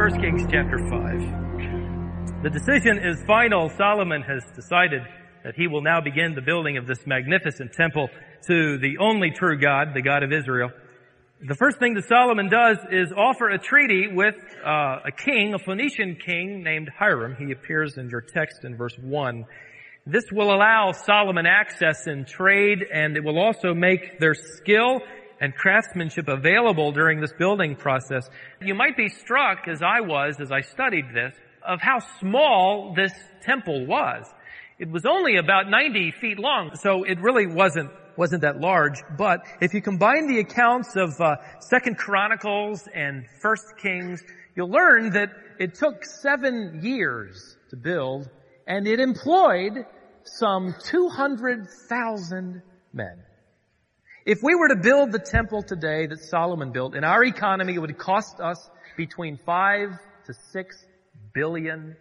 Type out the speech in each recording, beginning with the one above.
1 Kings chapter 5. The decision is final. Solomon has decided that he will now begin the building of this magnificent temple to the only true God, the God of Israel. The first thing that Solomon does is offer a treaty with a king, a Phoenician king named Hiram. He appears in your text in verse 1. This will allow Solomon access in trade, and it will also make their skill and craftsmanship available during this building process. You might be struck, as I was as I studied this, of how small this temple was. It was only about 90 feet long, so it really wasn't that large. But if you combine the accounts of 2 Chronicles and 1 Kings, you'll learn that it took 7 years to build, and it employed some 200,000 men. If we were to build the temple today that Solomon built, in our economy, it would cost us between $5 to $6 billion.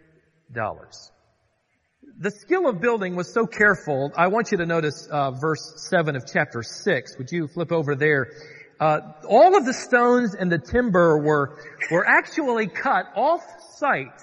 The skill of building was so careful. I want you to notice verse 7 of chapter 6. Would you flip over there? All of the stones and the timber were actually cut off-site,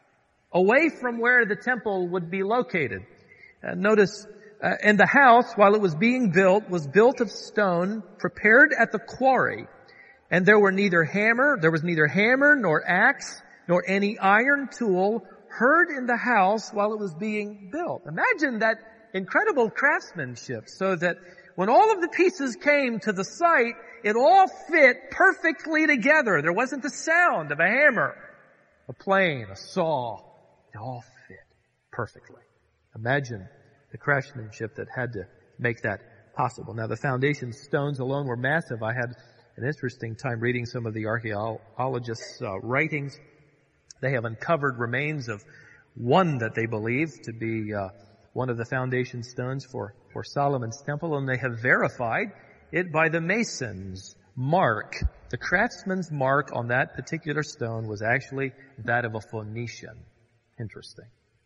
away from where the temple would be located. Notice, and the house, while it was being built, was built of stone, prepared at the quarry. And there was neither hammer nor axe, nor any iron tool heard in the house while it was being built. Imagine that incredible craftsmanship, so that when all of the pieces came to the site, it all fit perfectly together. There wasn't the sound of a hammer, a plane, a saw. It all fit perfectly. Imagine the craftsmanship that had to make that possible. Now, the foundation stones alone were massive. I had an interesting time reading some of the archaeologists' writings. They have uncovered remains of one that they believe to be one of the foundation stones for Solomon's temple, and they have verified it by the mason's mark. The craftsman's mark on that particular stone was actually that of a Phoenician. Interesting.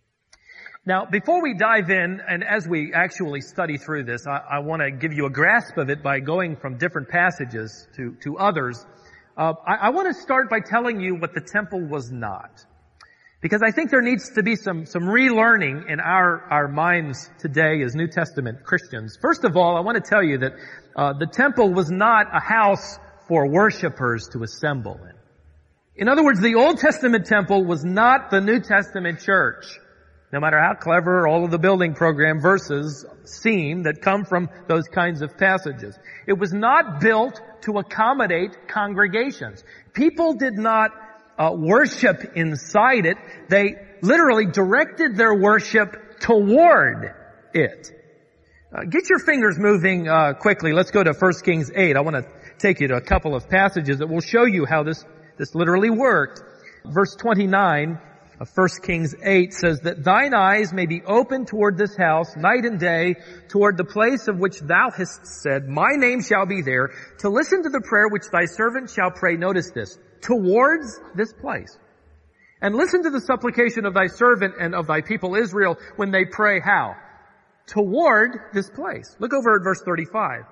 Now, before we dive in, and as we actually study through this, I want to give you a grasp of it by going from different passages to others. I want to start by telling you what the temple was not, because I think there needs to be some relearning in our minds today as New Testament Christians. First of all, I want to tell you that the temple was not a house for worshipers to assemble in. In other words, the Old Testament temple was not the New Testament church, no matter how clever all of the building program verses seem that come from those kinds of passages. It was not built to accommodate congregations. People did not worship inside it. They literally directed their worship toward it. Get your fingers moving quickly. Let's go to 1 Kings 8. I want to take you to a couple of passages that will show you how this literally worked. Verse 29 of 1 Kings 8 says that thine eyes may be open toward this house night and day, toward the place of which thou hast said, my name shall be there, to listen to the prayer which thy servant shall pray. Notice this, towards this place. And listen to the supplication of thy servant and of thy people Israel when they pray how? Toward this place. Look over at verse 35.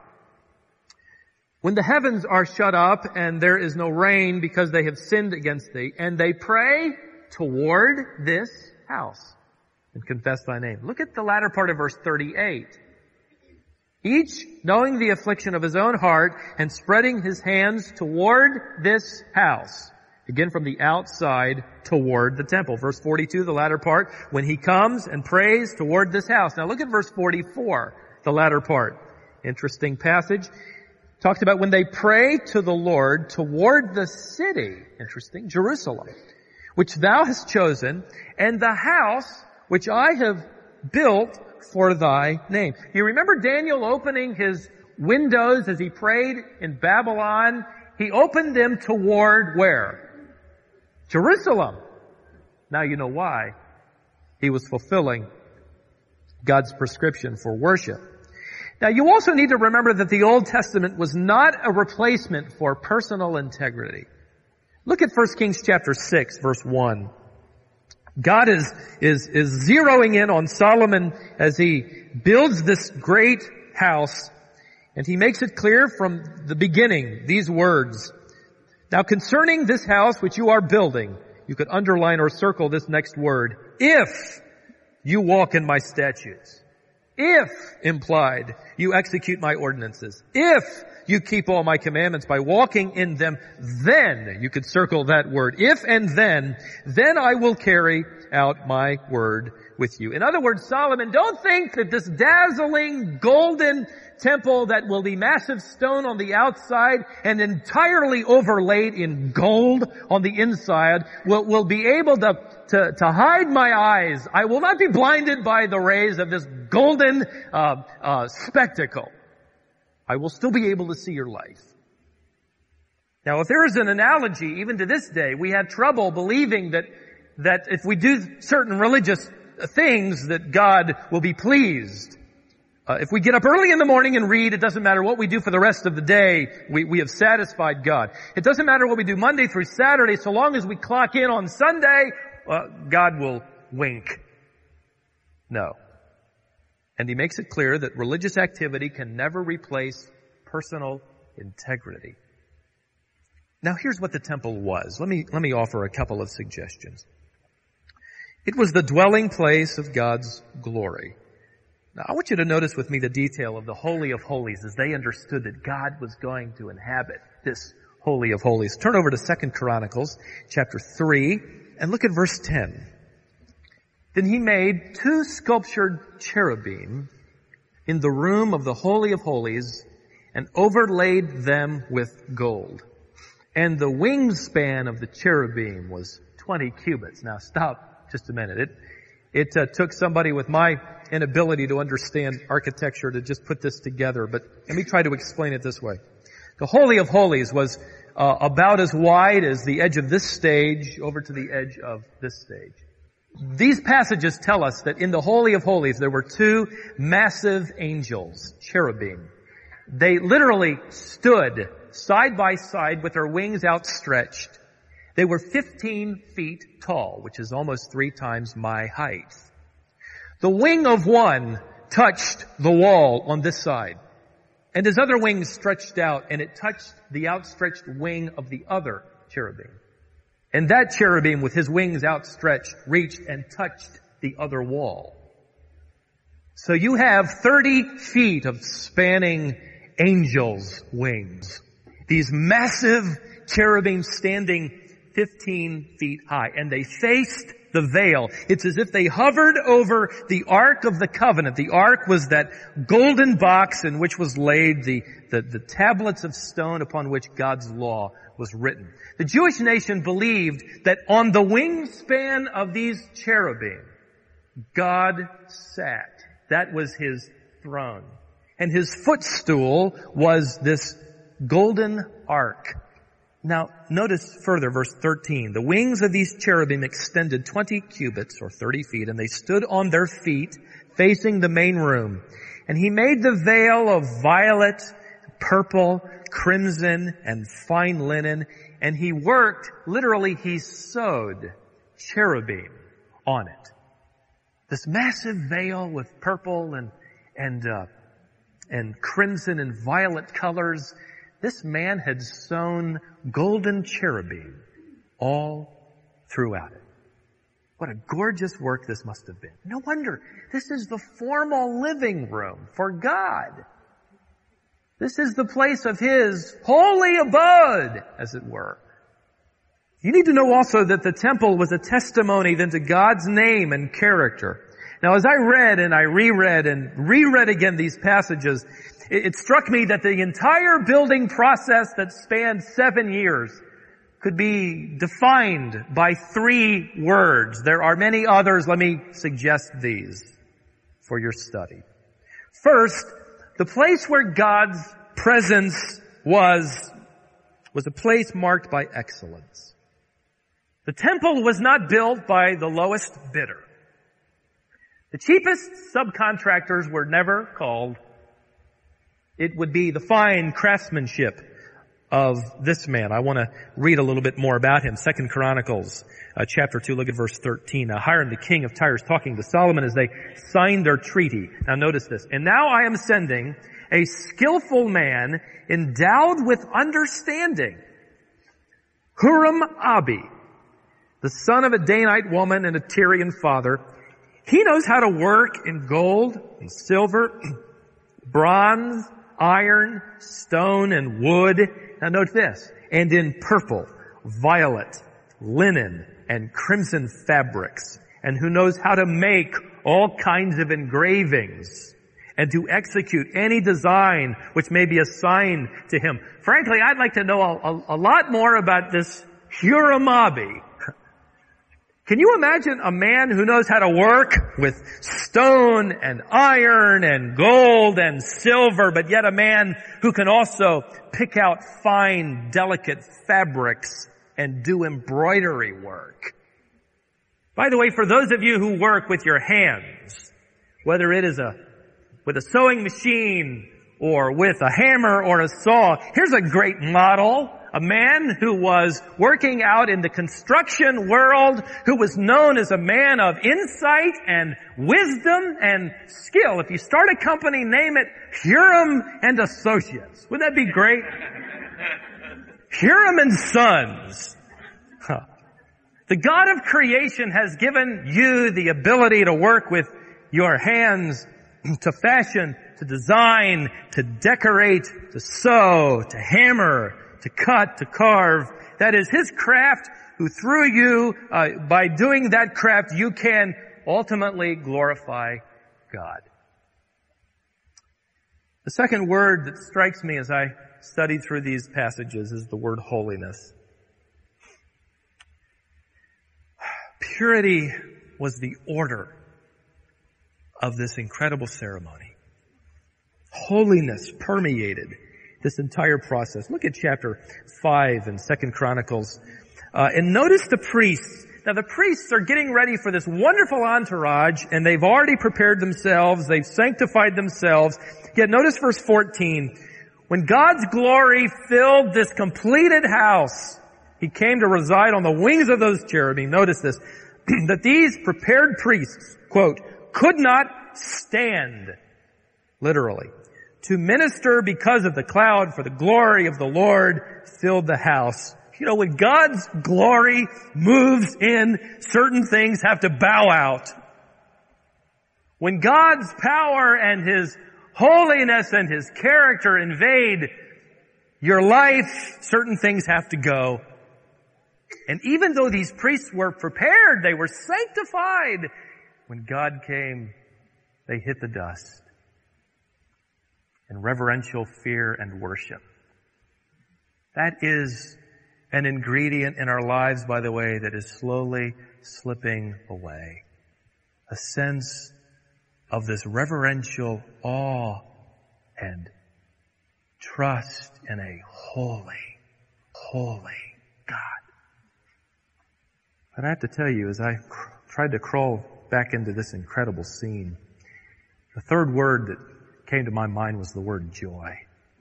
When the heavens are shut up and there is no rain because they have sinned against thee, and they pray toward this house and confess thy name. Look at the latter part of verse 38. Each knowing the affliction of his own heart and spreading his hands toward this house. Again, from the outside toward the temple. Verse 42, the latter part, when he comes and prays toward this house. Now look at verse 44, the latter part. Interesting passage. Talked about when they pray to the Lord toward the city. Interesting. Jerusalem, which thou hast chosen, and the house which I have built for thy name. You remember Daniel opening his windows as he prayed in Babylon? He opened them toward where? Jerusalem. Now you know why. He was fulfilling God's prescription for worship. Now you also need to remember that the Old Testament was not a replacement for personal integrity. Look at 1 Kings chapter 6, verse 1. God is zeroing in on Solomon as he builds this great house, and he makes it clear from the beginning, these words. Now concerning this house which you are building, you could underline or circle this next word. If you walk in my statutes. If, implied, you execute my ordinances. If you keep all my commandments by walking in them, then, you could circle that word. If and then I will carry out my word with you. In other words, Solomon, don't think that this dazzling golden temple that will be massive stone on the outside and entirely overlaid in gold on the inside will be able to hide my eyes. I will not be blinded by the rays of this golden spectacle. I will still be able to see your life. Now, if there is an analogy, even to this day, we have trouble believing that if we do certain religious things that God will be pleased. If we get up early in the morning and read, it doesn't matter what we do for the rest of the day, we have satisfied God. It doesn't matter what we do Monday through Saturday, so long as we clock in on Sunday, God will wink. No. And he makes it clear that religious activity can never replace personal integrity. Now here's what the temple was. Let me offer a couple of suggestions. It was the dwelling place of God's glory. Now, I want you to notice with me the detail of the Holy of Holies as they understood that God was going to inhabit this Holy of Holies. Turn over to 2 Chronicles chapter 3 and look at verse 10. Then he made 2 sculptured cherubim in the room of the Holy of Holies and overlaid them with gold. And the wingspan of the cherubim was 20 cubits. Now stop just a minute. It took somebody with my inability to understand architecture to just put this together, but let me try to explain it this way. The Holy of Holies was about as wide as the edge of this stage over to the edge of this stage. These passages tell us that in the Holy of Holies there were 2 massive angels, cherubim. They literally stood side by side with their wings outstretched. They were 15 feet tall, which is almost 3 times my height. The wing of one touched the wall on this side, and his other wing stretched out, and it touched the outstretched wing of the other cherubim. And that cherubim, with his wings outstretched, reached and touched the other wall. So you have 30 feet of spanning angels' wings. These massive cherubim standing 15 feet high, and they faced the veil. It's as if they hovered over the Ark of the Covenant. The Ark was that golden box in which was laid the tablets of stone upon which God's law was written. The Jewish nation believed that on the wingspan of these cherubim, God sat. That was his throne. And his footstool was this golden ark. Now, notice further, verse 13. The wings of these cherubim extended 20 cubits, or 30 feet, and they stood on their feet, facing the main room. And he made the veil of violet, purple, crimson, and fine linen, and he worked, literally he sewed cherubim on it. This massive veil with purple and crimson and violet colors. This man had sewn golden cherubim all throughout it. What a gorgeous work this must have been. No wonder this is the formal living room for God. This is the place of his holy abode, as it were. You need to know also that the temple was a testimony then to God's name and character. Now, as I read and I reread again these passages, it struck me that the entire building process that spanned 7 years could be defined by 3 words. There are many others. Let me suggest these for your study. First, the place where God's presence was a place marked by excellence. The temple was not built by the lowest bidder. The cheapest subcontractors were never called. It would be the fine craftsmanship of this man. I want to read a little bit more about him. 2 Chronicles chapter 2, look at verse 13. Now Hiram the king of Tyre is talking to Solomon as they signed their treaty. Now notice this. And now I am sending a skillful man endowed with understanding, Huram-Abi, the son of a Danite woman and a Tyrian father. He knows how to work in gold and silver, bronze, iron, stone, and wood. Now note this. And in purple, violet, linen, and crimson fabrics. And who knows how to make all kinds of engravings and to execute any design which may be assigned to him. Frankly, I'd like to know a lot more about this Huram-Abi. Can you imagine a man who knows how to work with stone and iron and gold and silver, but yet a man who can also pick out fine, delicate fabrics and do embroidery work? By the way, for those of you who work with your hands, whether it is with a sewing machine or with a hammer or a saw, here's a great model. A man who was working out in the construction world, who was known as a man of insight and wisdom and skill. If you start a company, name it Huram and Associates. Wouldn't that be great? Huram and Sons. Huh. The God of creation has given you the ability to work with your hands, to fashion, to design, to decorate, to sew, to hammer, to cut, to carve. That is His craft, who through you, by doing that craft, you can ultimately glorify God. The second word that strikes me as I study through these passages is the word holiness. Purity was the order of this incredible ceremony. Holiness permeated this entire process. Look at chapter 5 in 2 Chronicles. And notice the priests. Now the priests are getting ready for this wonderful entourage, and they've already prepared themselves. They've sanctified themselves. Yet notice verse 14. When God's glory filled this completed house, He came to reside on the wings of those cherubim. Notice this. That these prepared priests, quote, could not stand, literally, to minister because of the cloud, for the glory of the Lord filled the house. You know, when God's glory moves in, certain things have to bow out. When God's power and His holiness and His character invade your life, certain things have to go. And even though these priests were prepared, they were sanctified, when God came, they hit the dust in reverential fear and worship. That is an ingredient in our lives, by the way, that is slowly slipping away. A sense of this reverential awe and trust in a holy, holy God. But I have to tell you, as I tried to crawl back into this incredible scene, the third word that came to my mind was the word joy.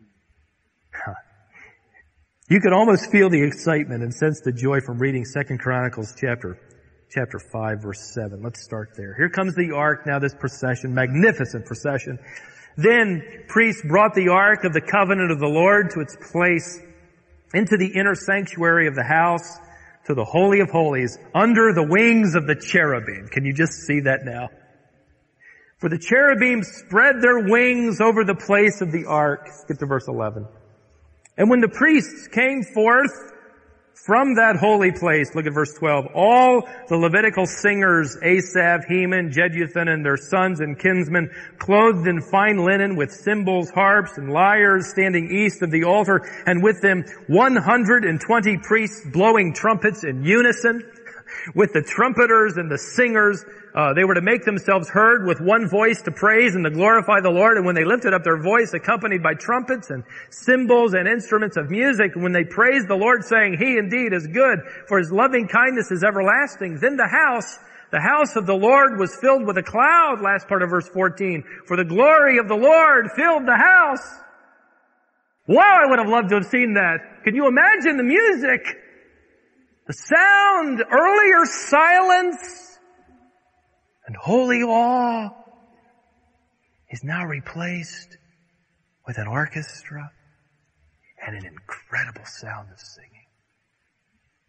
You could almost feel the excitement and sense the joy from reading 2 Chronicles chapter 5, verse 7. Let's start there. Here comes the ark, now this procession, magnificent procession. Then priests brought the ark of the covenant of the Lord to its place into the inner sanctuary of the house, to the Holy of Holies, under the wings of the cherubim. Can you just see that now? For the cherubim spread their wings over the place of the ark. Skip to verse 11. And when the priests came forth from that holy place, look at verse 12, all the Levitical singers, Asaph, Heman, Jeduthun, and their sons and kinsmen, clothed in fine linen with cymbals, harps, and lyres, standing east of the altar, and with them 120 priests blowing trumpets in unison, with the trumpeters and the singers. They were to make themselves heard with one voice to praise and to glorify the Lord. And when they lifted up their voice, accompanied by trumpets and cymbals and instruments of music, when they praised the Lord, saying, He indeed is good, for His loving kindness is everlasting, then the house of the Lord was filled with a cloud, last part of verse 14, for the glory of the Lord filled the house. Wow, I would have loved to have seen that. Can you imagine the music? The sound, earlier silence, and holy awe is now replaced with an orchestra and an incredible sound of singing.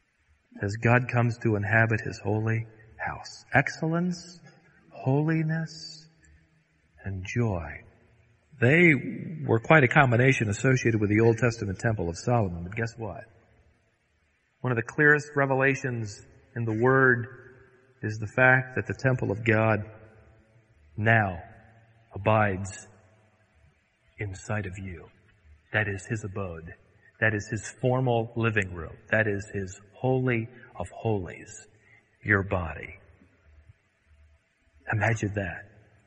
as God comes to inhabit His holy house. Excellence, holiness, and joy. They were quite a combination associated with the Old Testament Temple of Solomon. But guess what? One of the clearest revelations in the Word is the fact that the temple of God now abides inside of you. That is His abode. That is His formal living room. That is His holy of holies, your body. Imagine that.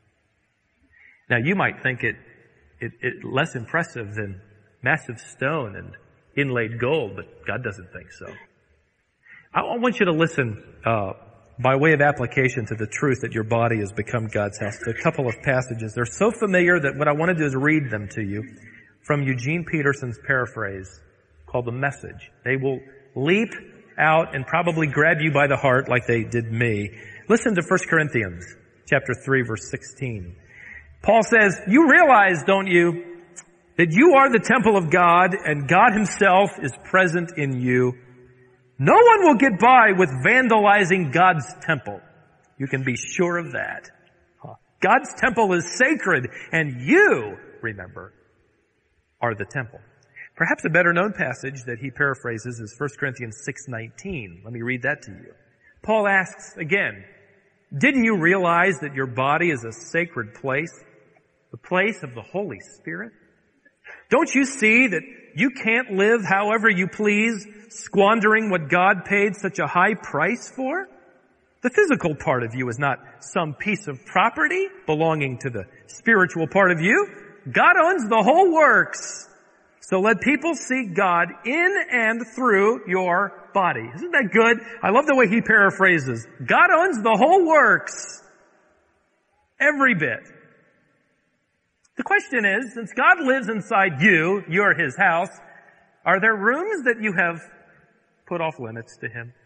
Now you might think it less impressive than massive stone and inlaid gold, but God doesn't think so. I want you to listen by way of application to the truth that your body has become God's house. A couple of passages. They're so familiar that what I want to do is read them to you from Eugene Peterson's paraphrase called The Message. They will leap out and probably grab you by the heart like they did me. Listen to 1 Corinthians chapter 3, verse 16. Paul says, "You realize, don't you, that you are the temple of God and God Himself is present in you. No one will get by with vandalizing God's temple. You can be sure of that. God's temple is sacred and you, remember, are the temple." Perhaps a better known passage that he paraphrases is 1 Corinthians 6:19. Let me read that to you. Paul asks again, "Didn't you realize that your body is a sacred place, the place of the Holy Spirit? Don't you see that you can't live however you please, squandering what God paid such a high price for? The physical part of you is not some piece of property belonging to the spiritual part of you. God owns the whole works. So let people see God in and through your body." Isn't that good? I love the way he paraphrases. God owns the whole works. Every bit. The question is, since God lives inside you, you're His house, are there rooms that you have put off limits to Him?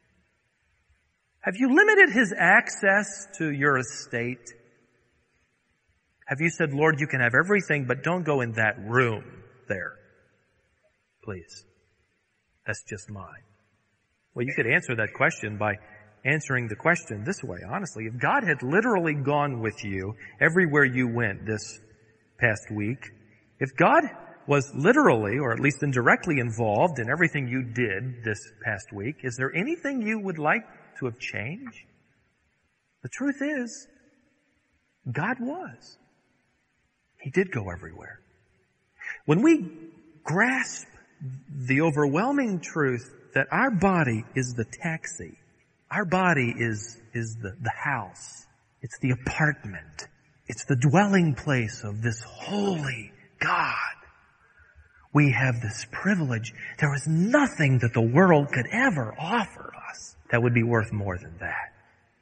Have you limited His access to your estate? Have you said, "Lord, you can have everything, but don't go in that room there, please. That's just mine"? Well, you could answer that question by answering the question this way, honestly. If God had literally gone with you everywhere you went this past week, if God was literally, or at least indirectly involved in everything you did this past week, is there anything you would like to have changed? The truth is, God was. He did go everywhere. When we grasp the overwhelming truth that our body is the taxi, our body is the house, it's the apartment, it's the dwelling place of this holy God, we have this privilege. There is nothing that the world could ever offer us that would be worth more than that.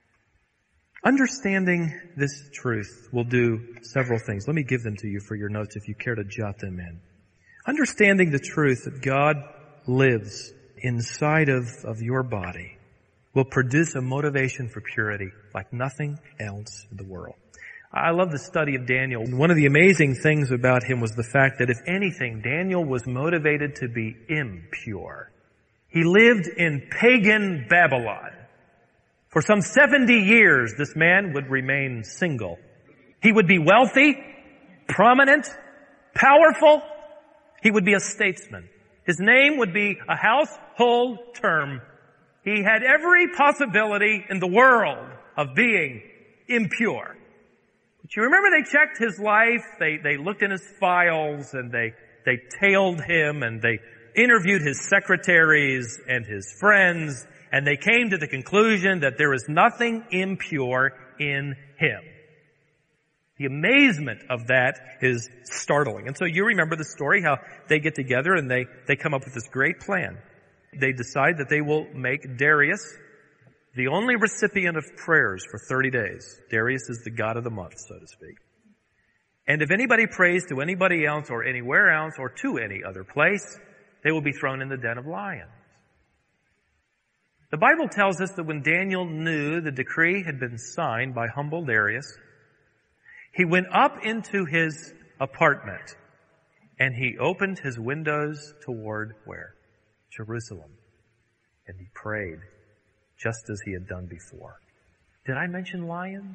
Understanding this truth will do several things. Let me give them to you for your notes if you care to jot them in. Understanding the truth that God lives inside of your body will produce a motivation for purity like nothing else in the world. I love the study of Daniel. One of the amazing things about him was the fact that if anything, Daniel was motivated to be impure. He lived in pagan Babylon. For some 70 years, this man would remain single. He would be wealthy, prominent, powerful. He would be a statesman. His name would be a household term. He had every possibility in the world of being impure. But you remember they checked his life, they looked in his files, and they tailed him, and they interviewed his secretaries and his friends, and they came to the conclusion that there is nothing impure in him. The amazement of that is startling. And so you remember the story, how they get together and they come up with this great plan. They decide that they will make Darius the only recipient of prayers for 30 days. Darius is the god of the month, so to speak. And if anybody prays to anybody else or anywhere else or to any other place, they will be thrown in the den of lions. The Bible tells us that when Daniel knew the decree had been signed by humble Darius, he went up into his apartment and he opened his windows toward where? Jerusalem. and he prayed, just as he had done before. Did I mention lions?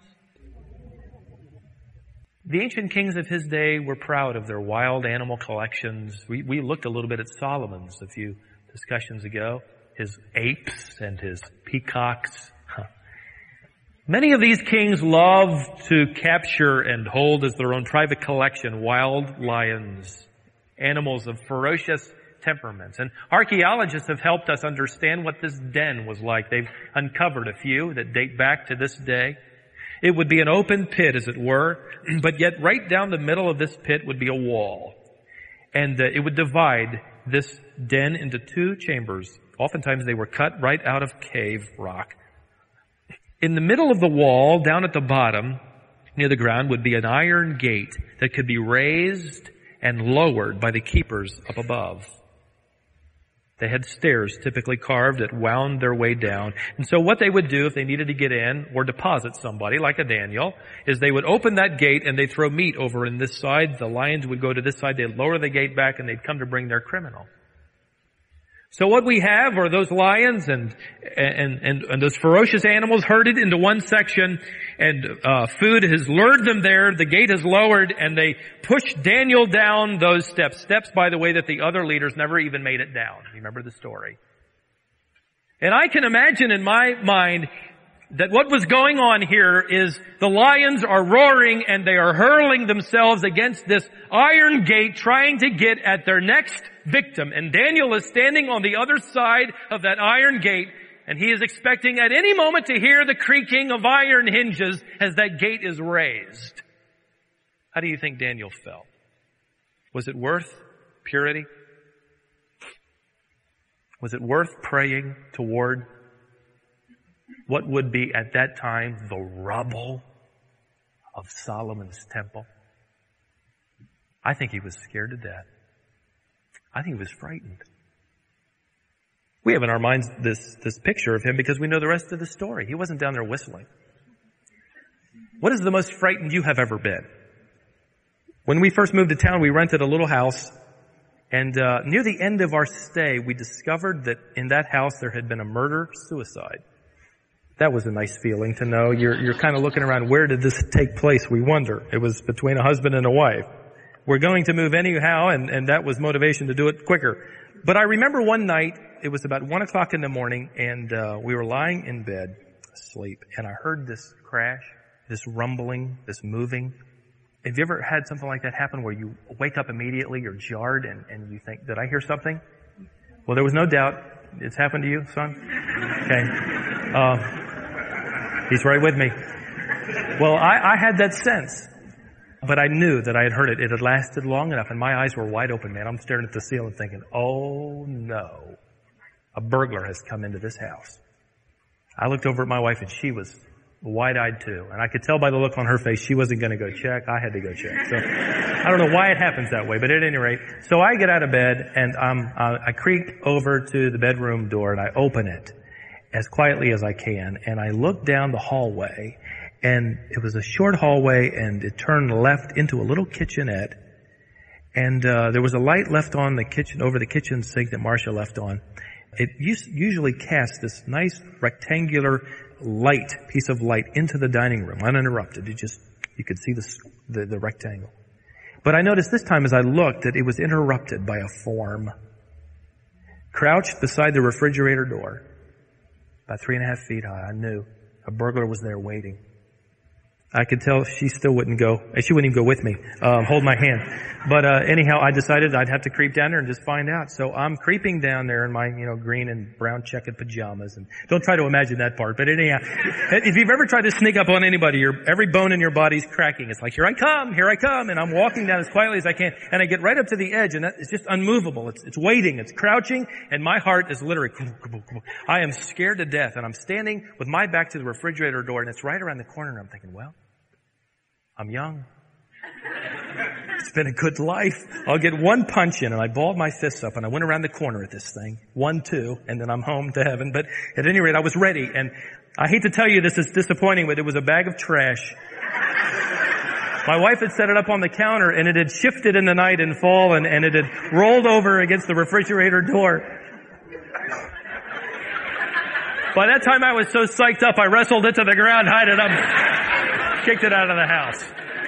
The ancient kings of his day were proud of their wild animal collections. We looked a little bit at Solomon's a few discussions ago. His apes and his peacocks. Many of these kings loved to capture and hold as their own private collection wild lions, animals of ferocious temperaments. And archaeologists have helped us understand what this den was like. They've uncovered a few that date back to this day. It would be an open pit, as it were, but yet right down the middle of this pit would be a wall. And it would divide this den into two chambers. Oftentimes they were cut right out of cave rock. In the middle of the wall, down at the bottom, near the ground, would be an iron gate that could be raised and lowered by the keepers up above. They had stairs typically carved that wound their way down. And so what they would do if they needed to get in or deposit somebody, like a Daniel, is they would open that gate and they'd throw meat over in this side. The lions would go to this side. They'd lower the gate back and they'd come to bring their criminal. So what we have are those lions and those ferocious animals herded into one section, and food has lured them there. The gate is lowered, and they push Daniel down those steps. Steps, by the way, that the other leaders never even made it down. Remember the story. And I can imagine in my mind that what was going on here is the lions are roaring and they are hurling themselves against this iron gate, trying to get at their next victim. And Daniel is standing on the other side of that iron gate, and he is expecting at any moment to hear the creaking of iron hinges as that gate is raised. How do you think Daniel felt? Was it worth purity? Was it worth praying toward what would be at that time the rubble of Solomon's temple? I think he was scared to death. I think he was frightened. We have in our minds this picture of him because we know the rest of the story. He wasn't down there whistling. What is the most frightened you have ever been? When we first moved to town, we rented a little house, and near the end of our stay, we discovered that in that house there had been a murder-suicide. That was a nice feeling to know. You're kind of looking around, where did this take place? We wonder. It was between a husband and a wife. We're going to move anyhow, and that was motivation to do it quicker. But I remember one night, it was about 1 o'clock in the morning, and we were lying in bed, asleep, and I heard this crash, this rumbling, this moving. Have you ever had something like that happen where you wake up immediately, you're jarred, and you think, did I hear something? Well, there was no doubt. It's happened to you, son? Okay. He's right with me. Well, I had that sense. But I knew that I had heard it. It had lasted long enough, and my eyes were wide open, man. I'm staring at the ceiling thinking, oh no, a burglar has come into this house. I looked over at my wife, and she was wide-eyed too. And I could tell by the look on her face she wasn't going to go check. I had to go check. So I don't know why it happens that way, but at any rate, so I get out of bed, and I creak over to the bedroom door, and I open it as quietly as I can, and I look down the hallway. And it was a short hallway, and it turned left into a little kitchenette. And there was a light left on the kitchen, over the kitchen sink that Marcia left on. It usually cast this nice rectangular piece of light into the dining room, uninterrupted. You could see the rectangle. But I noticed this time as I looked that it was interrupted by a form. Crouched beside the refrigerator door, about 3.5 feet high, I knew a burglar was there waiting. I could tell she still wouldn't go. She wouldn't even go with me, hold my hand. But anyhow, I decided I'd have to creep down there and just find out. So I'm creeping down there in my, green and brown checkered pajamas. And don't try to imagine that part. But anyhow, if you've ever tried to sneak up on anybody, every bone in your body's cracking. It's like, here I come. And I'm walking down as quietly as I can. And I get right up to the edge, and it's just unmovable. It's waiting. It's crouching. And my heart is literally, I am scared to death. And I'm standing with my back to the refrigerator door, and it's right around the corner. And I'm thinking, well, I'm young. It's been a good life. I'll get one punch in, and I balled my fists up, and I went around the corner at this thing. 1, 2, and then I'm home to heaven. But at any rate, I was ready. And I hate to tell you this is disappointing, but it was a bag of trash. My wife had set it up on the counter, and it had shifted in the night and fallen, and it had rolled over against the refrigerator door. By that time I was so psyched up, I wrestled it to the ground, tied it up, kicked it out of the house.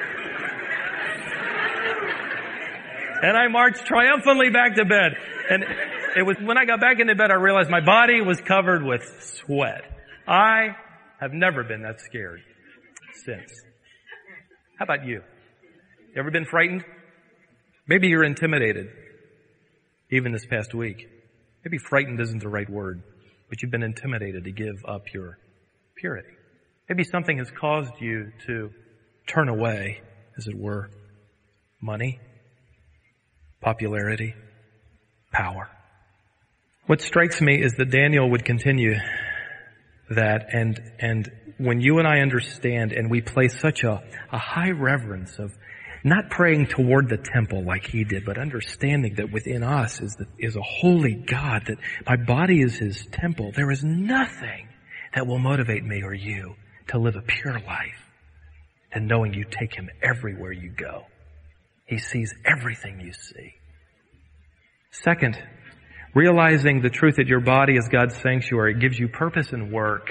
And I marched triumphantly back to bed. And it was when I got back into bed, I realized my body was covered with sweat. I have never been that scared since. How about you? You ever been frightened? Maybe you're intimidated, even this past week. Maybe frightened isn't the right word, but you've been intimidated to give up your purity. Maybe something has caused you to turn away, as it were. Money, popularity, power. What strikes me is that Daniel would continue that, and when you and I understand and we place such a high reverence of not praying toward the temple like he did, but understanding that within us is a holy God, that my body is his temple, there is nothing that will motivate me or you to live a pure life than knowing you take him everywhere you go. He sees everything you see. Second, realizing the truth that your body is God's sanctuary gives you purpose in work.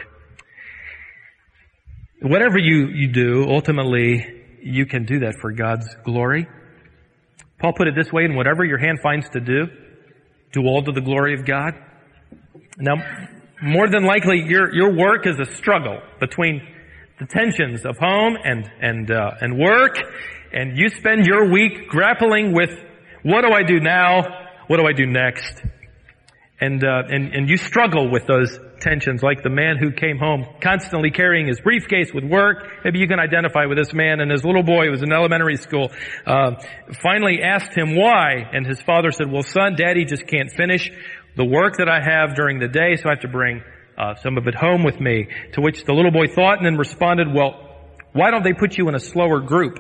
Whatever you do, ultimately, you can do that for God's glory. Paul put it this way, and whatever your hand finds to do all to the glory of God. Now, more than likely, your work is a struggle between the tensions of home and work, and you spend your week grappling with, what do I do now? What do I do next? And you struggle with those tensions, like the man who came home constantly carrying his briefcase with work. Maybe you can identify with this man. And his little boy, who was in elementary school, finally asked him why. And his father said, well, son, Daddy just can't finish the work that I have during the day, so I have to bring some of it home with me. To which the little boy thought and then responded, well, why don't they put you in a slower group?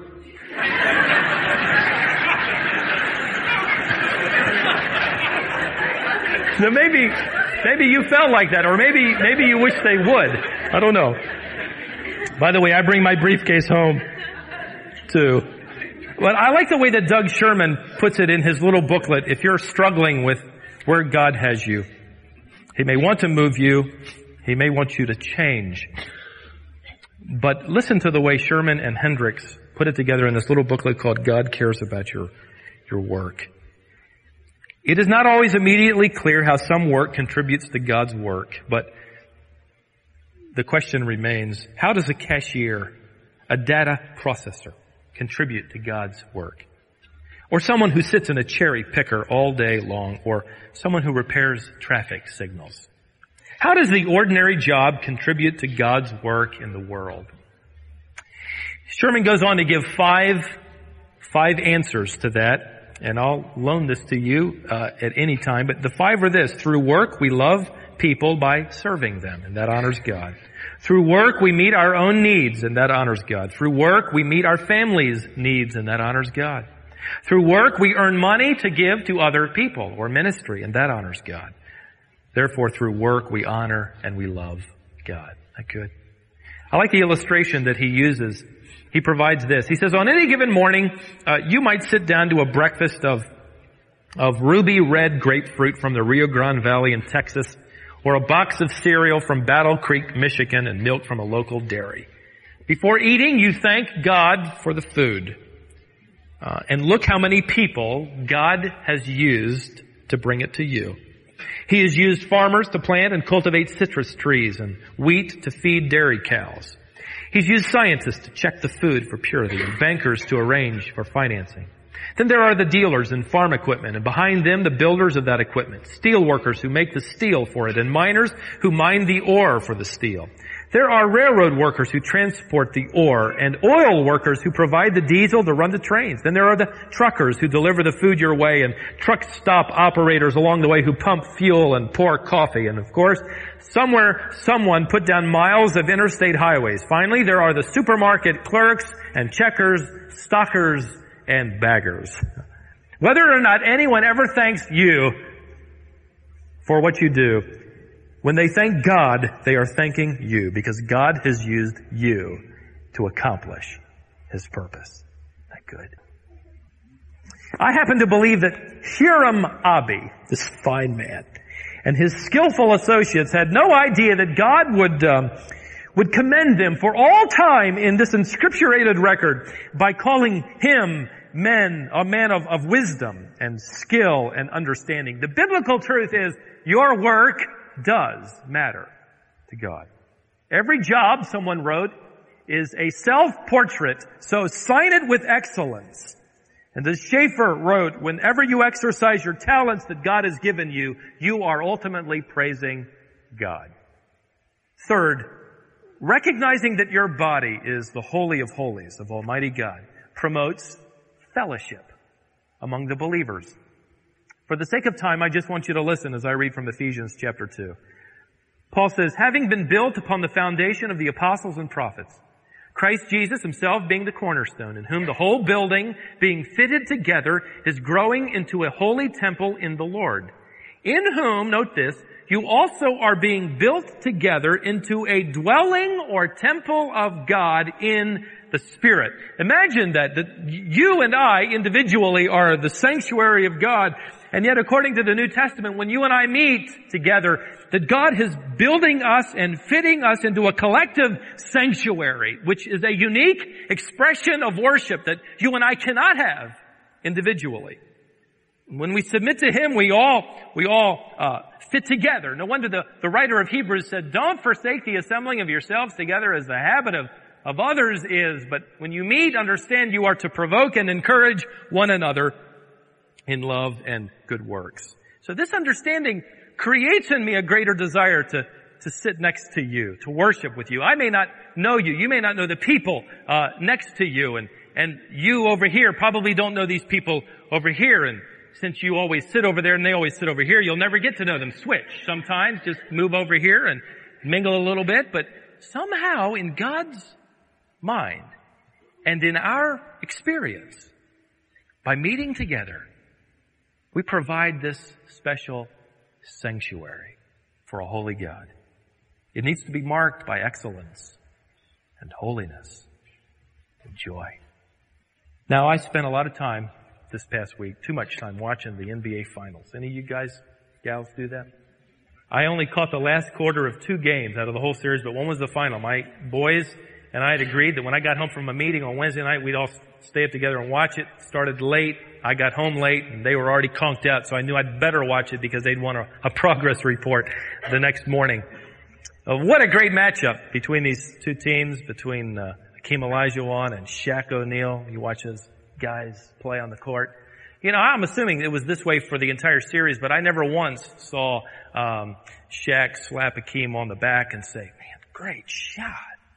Now maybe you felt like that, or maybe you wish they would. I don't know. By the way, I bring my briefcase home too. But I like the way that Doug Sherman puts it in his little booklet. If you're struggling with where God has you, he may want to move you. He may want you to change. But listen to the way Sherman and Hendricks put it together in this little booklet called God Cares About Your Work. It is not always immediately clear how some work contributes to God's work, but the question remains, how does a cashier, a data processor, contribute to God's work? Or someone who sits in a cherry picker all day long, or someone who repairs traffic signals? How does the ordinary job contribute to God's work in the world? Sherman goes on to give five answers to that. And I'll loan this to you at any time. But the five are this. Through work, we love people by serving them, and that honors God. Through work, we meet our own needs, and that honors God. Through work, we meet our family's needs, and that honors God. Through work, we earn money to give to other people or ministry, and that honors God. Therefore, through work, we honor and we love God. Isn't that good? I like the illustration that he uses. He provides this. He says, on any given morning, you might sit down to a breakfast of ruby red grapefruit from the Rio Grande Valley in Texas, or a box of cereal from Battle Creek, Michigan, and milk from a local dairy. Before eating, you thank God for the food. And look how many people God has used to bring it to you. He has used farmers to plant and cultivate citrus trees and wheat to feed dairy cows. He's used scientists to check the food for purity and bankers to arrange for financing. Then there are the dealers in farm equipment, and behind them the builders of that equipment, steel workers who make the steel for it, and miners who mine the ore for the steel. There are railroad workers who transport the ore, and oil workers who provide the diesel to run the trains. Then there are the truckers who deliver the food your way, and truck stop operators along the way who pump fuel and pour coffee. And of course, somewhere someone put down miles of interstate highways. Finally, there are the supermarket clerks and checkers, stockers, and baggers. Whether or not anyone ever thanks you for what you do, when they thank God, they are thanking you because God has used you to accomplish His purpose. Isn't that good? I happen to believe that Hiram Abi, this fine man, And his skillful associates had no idea that God would commend them for all time in this inscripturated record by calling him a man of wisdom and skill and understanding. The biblical truth is your work does matter to God. Every job someone wrote is a self-portrait, so sign it with excellence. And as Schaeffer wrote, whenever you exercise your talents that God has given you, you are ultimately praising God. Third, recognizing that your body is the holy of holies of Almighty God promotes fellowship among the believers. For the sake of time, I just want you to listen as I read from Ephesians chapter 2. Paul says, having been built upon the foundation of the apostles and prophets, Christ Jesus himself being the cornerstone, in whom the whole building, being fitted together, is growing into a holy temple in the Lord, in whom, note this, you also are being built together into a dwelling or temple of God in the Spirit. Imagine that you and I individually are the sanctuary of God, and yet according to the New Testament, when you and I meet together, that God is building us and fitting us into a collective sanctuary, which is a unique expression of worship that you and I cannot have individually. When we submit to Him, we all fit together. No wonder the writer of Hebrews said, don't forsake the assembling of yourselves together as the habit of others is, but when you meet, understand you are to provoke and encourage one another in love and good works. So this understanding creates in me a greater desire to sit next to you, to worship with you. I may not know you. You may not know the people next to you, and you over here probably don't know these people over here, and since you always sit over there and they always sit over here, you'll never get to know them. Switch. Sometimes just move over here and mingle a little bit, but somehow in God's mind and in our experience, by meeting together, we provide this special sanctuary for a holy God. It needs to be marked by excellence and holiness and joy. Now, I spent a lot of time this past week, too much time watching the NBA Finals. Any of you guys, gals do that? I only caught the last quarter of 2 games out of the whole series, but one was the final. My boys and I had agreed that when I got home from a meeting on Wednesday night, we'd all stay up together and watch it. Started late. I got home late, and they were already conked out, so I knew I'd better watch it because they'd want a progress report the next morning. What a great matchup between these two teams, between Hakeem Olajuwon and Shaq O'Neal. You watch those guys play on the court. You know, I'm assuming it was this way for the entire series, but I never once saw Shaq slap Hakeem on the back and say, man, great shot.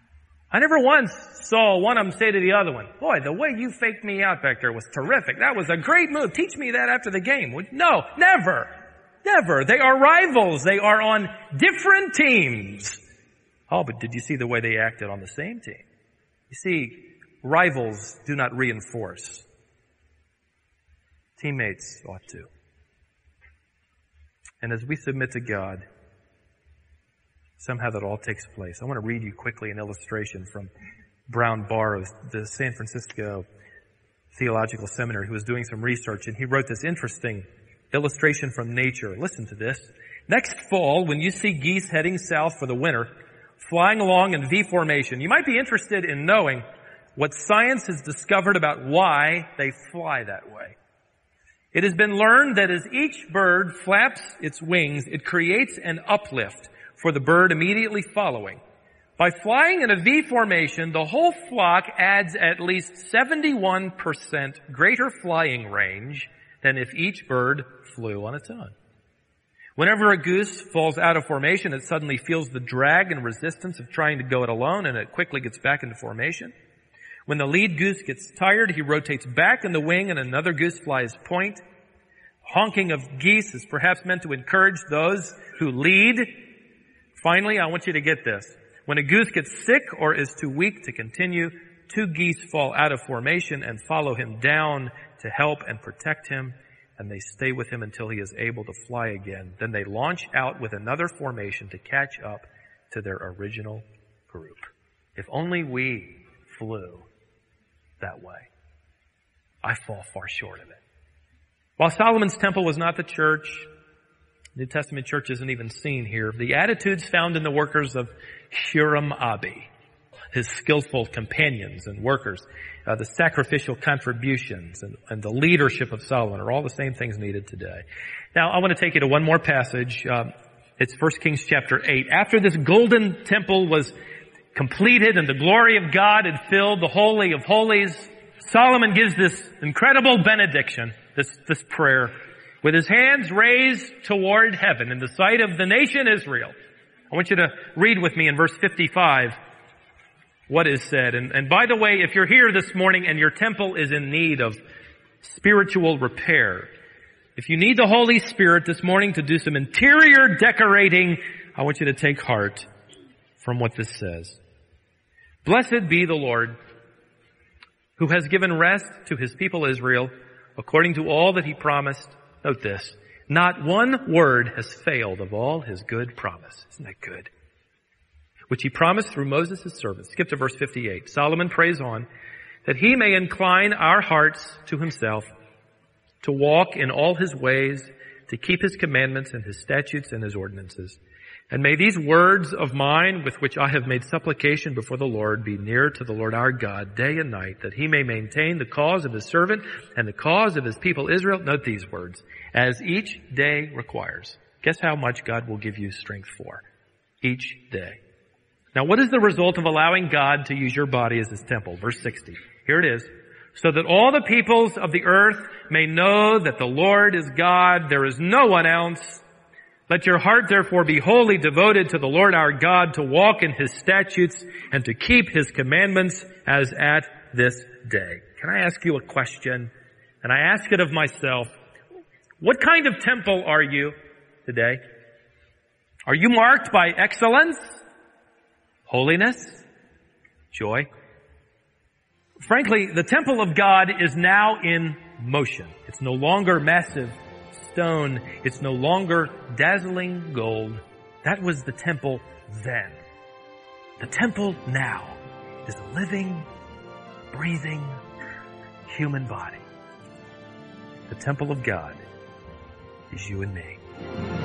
I never once saw one of them say to the other one, boy, the way you faked me out back there was terrific. That was a great move. Teach me that after the game. No, never. Never. They are rivals. They are on different teams. Oh, but did you see the way they acted on the same team? You see, rivals do not reinforce. Teammates ought to. And as we submit to God, somehow that all takes place. I want to read you quickly an illustration from Brown Barr of the San Francisco Theological Seminary, who was doing some research, and he wrote this interesting illustration from nature. Listen to this. Next fall, when you see geese heading south for the winter, flying along in V formation, you might be interested in knowing what science has discovered about why they fly that way. It has been learned that as each bird flaps its wings, it creates an uplift for the bird immediately following. By flying in a V formation, the whole flock adds at least 71% greater flying range than if each bird flew on its own. Whenever a goose falls out of formation, it suddenly feels the drag and resistance of trying to go it alone, and it quickly gets back into formation. When the lead goose gets tired, he rotates back in the wing and another goose flies point. Honking of geese is perhaps meant to encourage those who lead. Finally, I want you to get this. When a goose gets sick or is too weak to continue, 2 geese fall out of formation and follow him down to help and protect him, and they stay with him until he is able to fly again. Then they launch out with another formation to catch up to their original group. If only we flew that way. I fall far short of it. While Solomon's temple was not the church, New Testament church isn't even seen here. The attitudes found in the workers of Huram Abi, his skillful companions and workers, the sacrificial contributions and the leadership of Solomon are all the same things needed today. Now, I want to take you to one more passage. It's 1 Kings chapter 8. After this golden temple was completed and the glory of God had filled the Holy of Holies, Solomon gives this incredible benediction, this prayer, with his hands raised toward heaven in the sight of the nation Israel. I want you to read with me in verse 55 what is said. And by the way, if you're here this morning and your temple is in need of spiritual repair, if you need the Holy Spirit this morning to do some interior decorating, I want you to take heart from what this says. Blessed be the Lord, who has given rest to his people Israel, according to all that he promised. Note this, not one word has failed of all his good promise. Isn't that good? Which he promised through Moses his servant. Skip to verse 58. Solomon prays on, that he may incline our hearts to himself, to walk in all his ways, to keep his commandments and his statutes and his ordinances. And may these words of mine, with which I have made supplication before the Lord, be near to the Lord our God day and night, that he may maintain the cause of his servant and the cause of his people Israel. Note these words, as each day requires. Guess how much God will give you strength for? Each day. Now, what is the result of allowing God to use your body as his temple? Verse 60. Here it is. So that all the peoples of the earth may know that the Lord is God, there is no one else. Let your heart therefore be wholly devoted to the Lord our God, to walk in his statutes and to keep his commandments as at this day. Can I ask you a question? And I ask it of myself. What kind of temple are you today? Are you marked by excellence, holiness, joy? Frankly, the temple of God is now in motion. It's no longer massive stone. It's no longer dazzling gold. That was the temple then. The temple now is a living, breathing human body. The temple of God is you and me.